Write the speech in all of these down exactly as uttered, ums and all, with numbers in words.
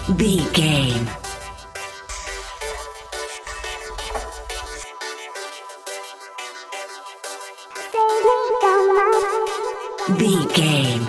Beat Game. Beat Game.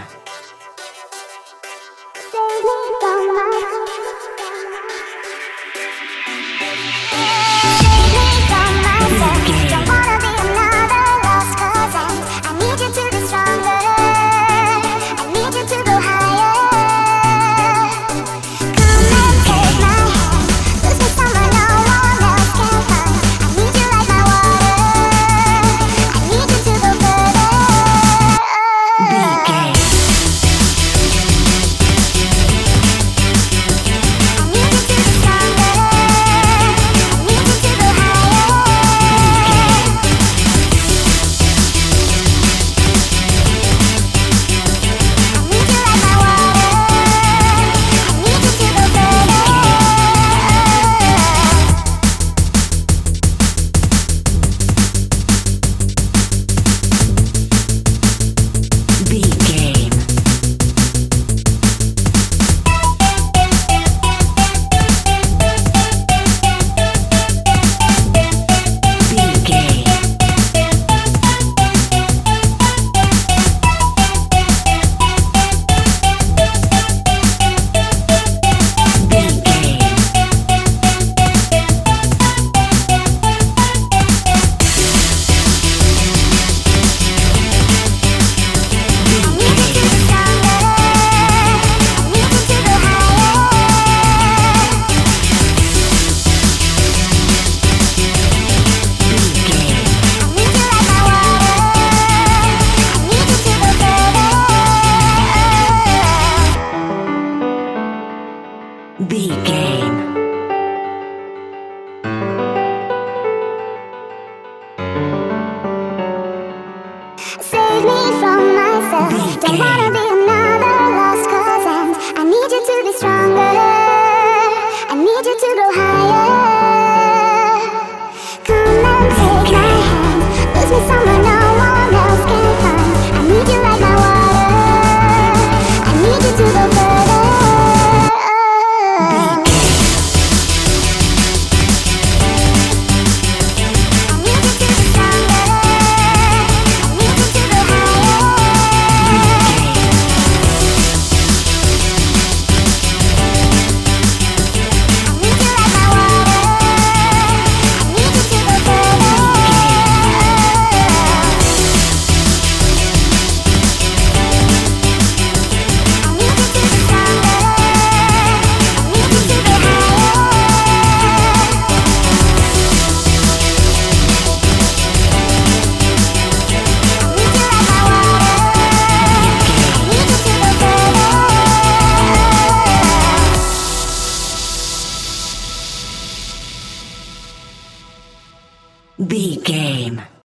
Beat Game. Save me from myself. Beat Don't Game. wanna be another lost cause, and I need you to be stronger. I need you to go higher. Come and take my hand. Lose me somewhere no one else can find. I need you like my water. I need you to go further. Beat Game.